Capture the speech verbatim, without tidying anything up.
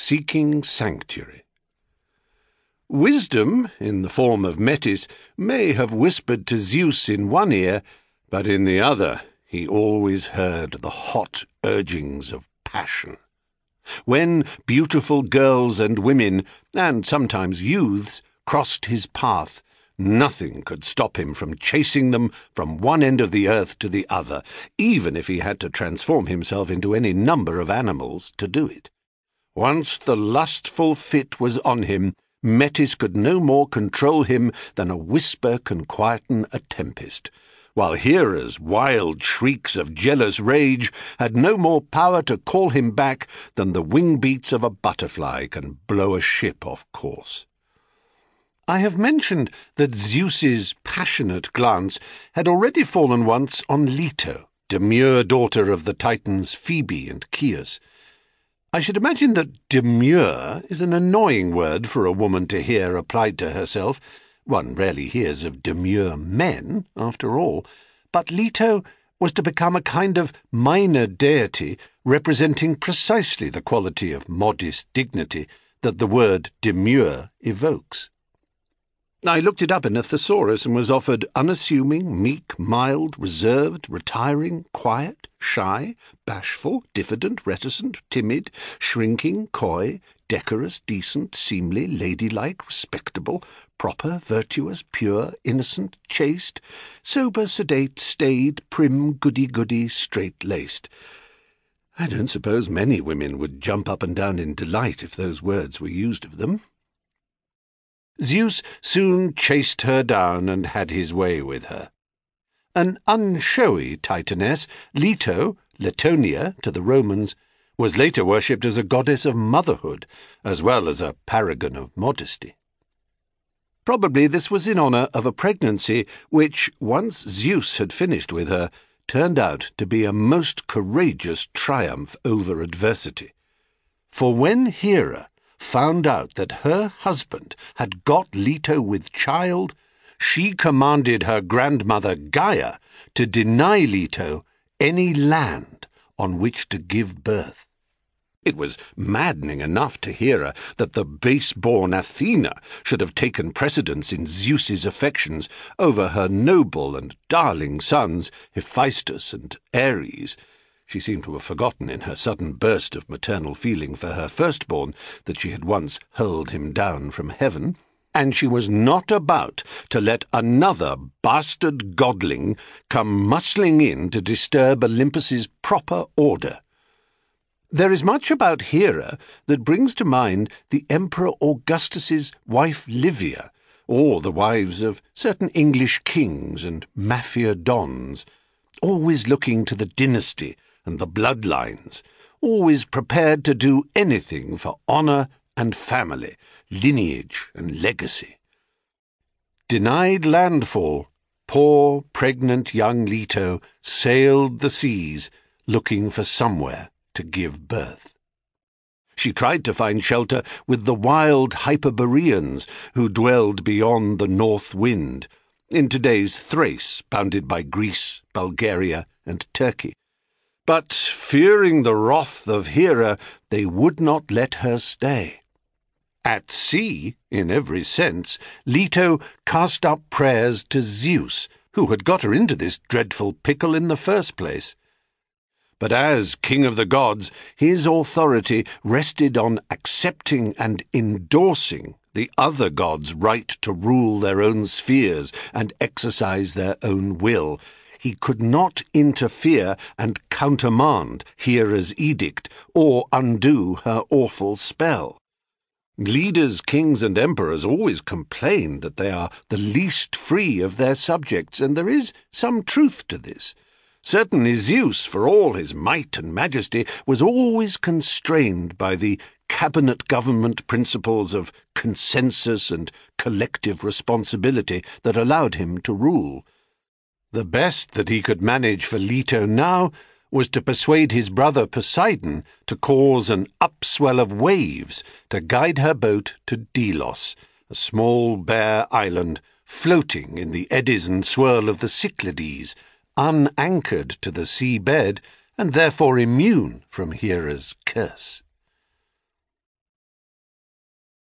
seeking sanctuary. Wisdom, in the form of Metis, may have whispered to Zeus in one ear, but in the other he always heard the hot urgings of passion. When beautiful girls and women, and sometimes youths, crossed his path, nothing could stop him from chasing them from one end of the earth to the other, even if he had to transform himself into any number of animals to do it. Once the lustful fit was on him, Metis could no more control him than a whisper can quieten a tempest, while Hera's wild shrieks of jealous rage had no more power to call him back than the wing beats of a butterfly can blow a ship off course. I have mentioned that Zeus's passionate glance had already fallen once on Leto, demure daughter of the Titans Phoebe and Chios. I should imagine that demure is an annoying word for a woman to hear applied to herself. One rarely hears of demure men, after all, but Leto was to become a kind of minor deity representing precisely the quality of modest dignity that the word demure evokes. I looked it up in a thesaurus and was offered unassuming, meek, mild, reserved, retiring, quiet, shy, bashful, diffident, reticent, timid, shrinking, coy, decorous, decent, seemly, ladylike, respectable, proper, virtuous, pure, innocent, chaste, sober, sedate, staid, prim, goody-goody, straight-laced. I don't suppose many women would jump up and down in delight if those words were used of them. Zeus soon chased her down and had his way with her. An unshowy Titaness, Leto, Letonia to the Romans, was later worshipped as a goddess of motherhood, as well as a paragon of modesty. Probably this was in honour of a pregnancy which, once Zeus had finished with her, turned out to be a most courageous triumph over adversity. For when Hera found out that her husband had got Leto with child, she commanded her grandmother Gaia to deny Leto any land on which to give birth. It was maddening enough to Hera that the base-born Athena should have taken precedence in Zeus's affections over her noble and darling sons Hephaestus and Ares. She seemed to have forgotten in her sudden burst of maternal feeling for her firstborn that she had once hurled him down from heaven, and she was not about to let another bastard godling come muscling in to disturb Olympus's proper order. There is much about Hera that brings to mind the Emperor Augustus's wife Livia, or the wives of certain English kings and mafia dons, always looking to the dynasty and the bloodlines, always prepared to do anything for honour and family, lineage and legacy. Denied landfall, poor pregnant young Leto sailed the seas looking for somewhere to give birth. She tried to find shelter with the wild Hyperboreans who dwelled beyond the north wind, in today's Thrace, bounded by Greece, Bulgaria, and Turkey. But, fearing the wrath of Hera, they would not let her stay. At sea, in every sense, Leto cast up prayers to Zeus, who had got her into this dreadful pickle in the first place. But as king of the gods, his authority rested on accepting and endorsing the other gods' right to rule their own spheres and exercise their own will. He could not interfere and countermand Hera's edict or undo her awful spell. Leaders, kings and emperors always complain that they are the least free of their subjects, and there is some truth to this. Certainly Zeus, for all his might and majesty, was always constrained by the cabinet government principles of consensus and collective responsibility that allowed him to rule. The best that he could manage for Leto now was to persuade his brother Poseidon to cause an upswell of waves to guide her boat to Delos, a small bare island floating in the eddies and swirl of the Cyclades, unanchored to the sea bed and therefore immune from Hera's curse.